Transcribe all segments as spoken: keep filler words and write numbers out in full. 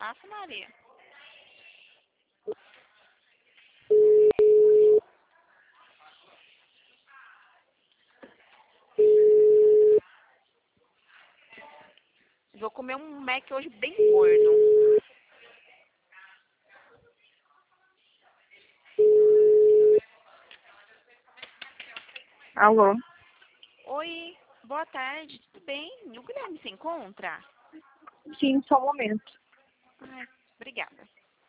Passa, Maria. Vou comer um Mac hoje bem gordo. Alô? Oi, boa tarde, tudo bem? O Guilherme se encontra? Sim, só um momento. Ai, obrigada.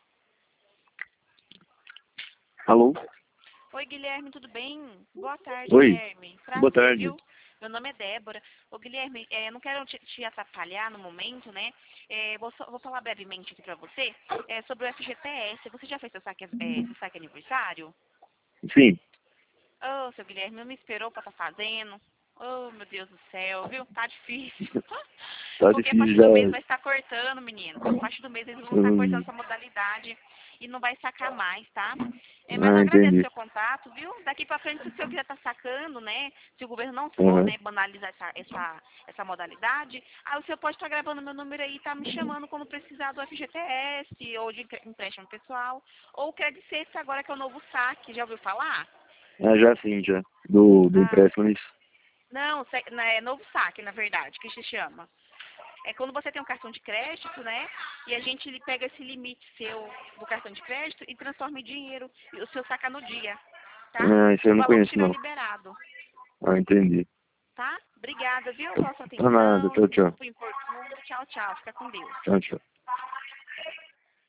Alô? Oi, Guilherme, tudo bem? Boa tarde, Oi, Guilherme. Prazer, boa tarde. viu? Meu nome é Débora. Ô, Guilherme, é, não quero te, te atrapalhar no momento, né? É, vou, só- vou falar brevemente aqui pra você é, sobre o F G T S. Você já fez seu saque, é, seu saque aniversário? Sim. Ô, seu Guilherme, não me esperou pra estar fazendo. Oh, meu Deus do céu, viu? Tá difícil. Tá Porque a difícil partir do mês já. vai estar cortando, menino. A partir do mês eles vão estar cortando Hum, essa modalidade e não vai sacar mais, tá? É, mas eu ah, agradeço o entendi. seu contato, viu? Daqui pra frente, se o senhor quiser estar sacando, né? Se o governo não for, Uhum. né, banalizar essa, essa, essa modalidade, aí o senhor pode estar gravando meu número aí e tá me chamando quando precisar do F G T S ou de empre- empréstimo pessoal. Ou o Credit Safe agora que é o novo saque. Já ouviu falar? Ah, já sim, já. Do, do Ah, empréstimo, isso. não, se- né, é novo saque, na verdade, que se chama. É quando você tem um cartão de crédito, né? E a gente lhe pega esse limite seu do cartão de crédito e transforma em dinheiro. E o seu saca no dia, tá? Ah, isso eu O não valor que conheço, estiver não. liberado, Ah, entendi. tá? Obrigada, viu, pela sua Tá nada, atenção. tchau, tchau. Desculpa o importuno. Tchau, tchau. Fica com Deus. Tchau, tchau.